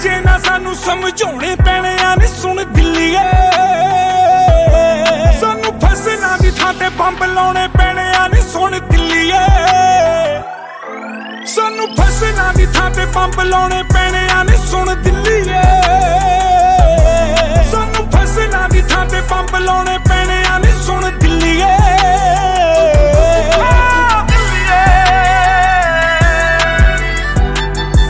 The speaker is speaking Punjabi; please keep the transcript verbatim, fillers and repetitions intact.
ਜੇ ਨਾ ਸਾਨੂੰ ਸਮਝਾਉਣੇ ਪੈਣੇ ਆ ਨੀ ਸੁਣ ਦਿੱਲੀਏ ਸਾਨੂੰ ਫਸਲਾਂ ਦੀ ਥਾਂ ਤੇ ਬੰਬ ਲਾਉਣੇ ਪੈਣੇ ਆ ਨੀ ਸੁਣ ਦਿੱਲੀਏ ਸਾਨੂੰ ਫਸਲਾਂ ਦੀ ਥਾਂ ਤੇ ਬੰਬ ਲਾਉਣੇ ਪੈਣੇ